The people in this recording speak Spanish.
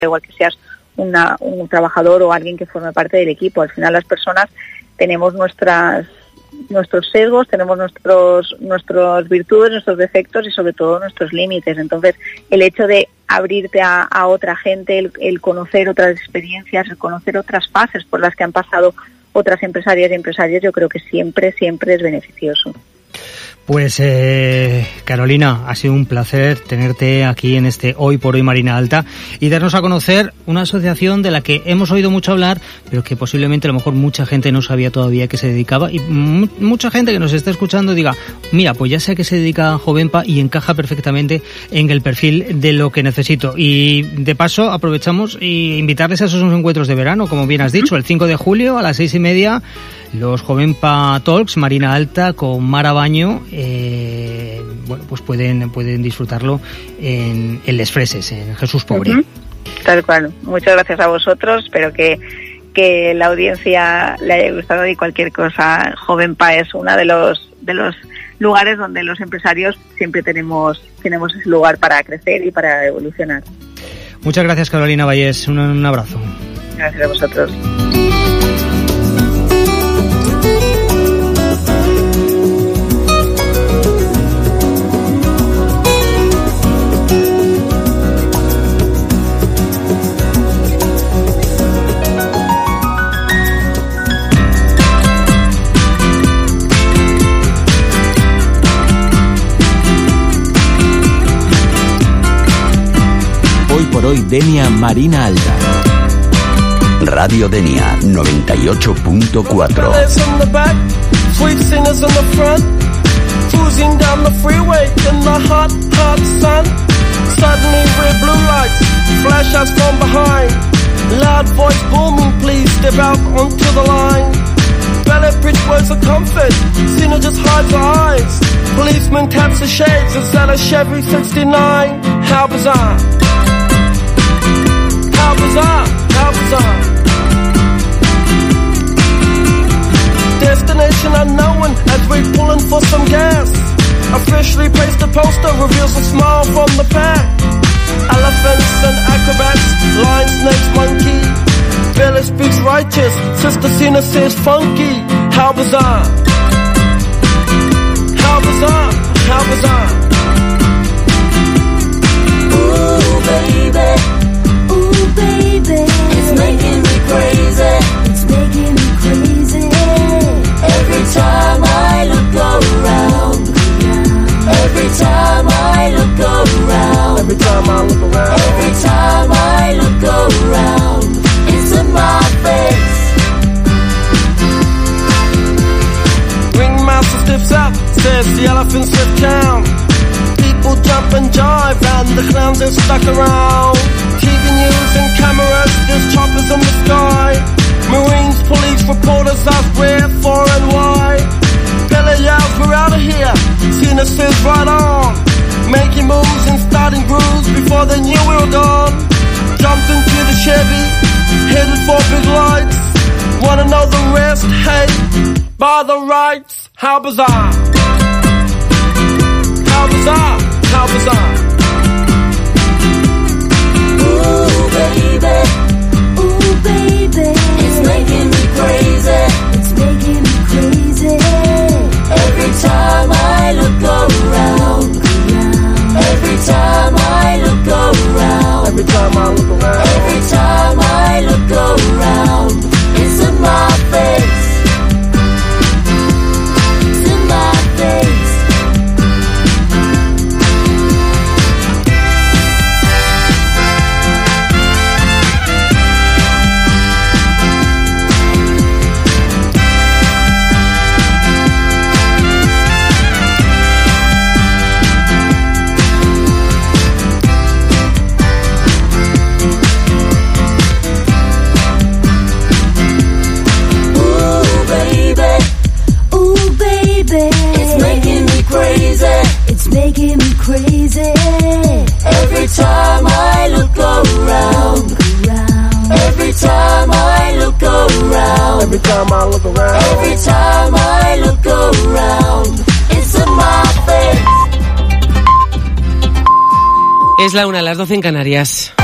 igual que seas un trabajador o alguien que forme parte del equipo. Al final las personas tenemos nuestros sesgos, tenemos nuestras virtudes, nuestros defectos y sobre todo nuestros límites. Entonces, el hecho de abrirte a otra gente, el conocer otras experiencias, el conocer otras fases por las que han pasado otras empresarias y empresarios, yo creo que siempre es beneficioso. Pues Carolina, ha sido un placer tenerte aquí en este Hoy por Hoy Marina Alta y darnos a conocer una asociación de la que hemos oído mucho hablar, pero que posiblemente a lo mejor mucha gente no sabía todavía que se dedicaba, y mucha gente que nos está escuchando diga, mira, pues ya sé que se dedica a Jovenpa y encaja perfectamente en el perfil de lo que necesito. Y de paso aprovechamos y invitarles a esos encuentros de verano, como bien has dicho, el 5 de julio a las 6:30, los Jovenpa Talks, Marina Alta con Mara Baño. Bueno, pues pueden disfrutarlo en Les Freses, en Jesús Pobre. Uh-huh. Tal cual. Muchas gracias a vosotros. Espero que la audiencia le haya gustado y cualquier cosa. Jovenpa es uno de los lugares donde los empresarios siempre tenemos ese lugar para crecer y para evolucionar. Muchas gracias, Carolina Vallés. Un abrazo. Gracias a vosotros. Por hoy Denia Marina Alta. Radio Denia 98.4. Cruising down the freeway in the hot, hot sun. Suddenly red blue lights flash us from behind. Loud voice booming, please step out onto the line. Ballet bridge words of comfort, Cena just hides her eyes. Policeman taps the shades, is that a Chevy 69? How bizarre. How bizarre, how bizarre. Destination unknown as we're pulling for some gas. A freshly pasted poster reveals a smile from the pack. Elephants and acrobats, lion, snakes, monkey. Billy speaks righteous, Sister Cena says funky. How bizarre. How bizarre, how bizarre. Ooh, baby. Baby, it's making me crazy. It's making me crazy. Every time I look around. Every time I look around. Every time I look around. Every time I look around. It's in my face. Ringmaster stiffs up, says the elephants lift town. People jump and jive and the clowns are stuck around. TV news and cameras, there's choppers in the sky. Marines, police, reporters ask where, for and why. Billy yells, we're out of here. Cena says right on. Making moves and starting grooves before they knew we were gone. Jumped into the Chevy, headed for big lights. Wanna know the rest? Hey, by the rights. How bizarre. How bizarre, how bizarre. Ooh, baby. Ooh, baby. It's making me crazy. It's making me crazy. Every time I look around. Every time I look around. Every time I look around. Every time I look around. It's in my face. It's in my face. Making me crazy. Every time I look around. Every time I look around. Every time I look around. Every time I look around. It's in my face. Es la 1, las 12 en Canarias.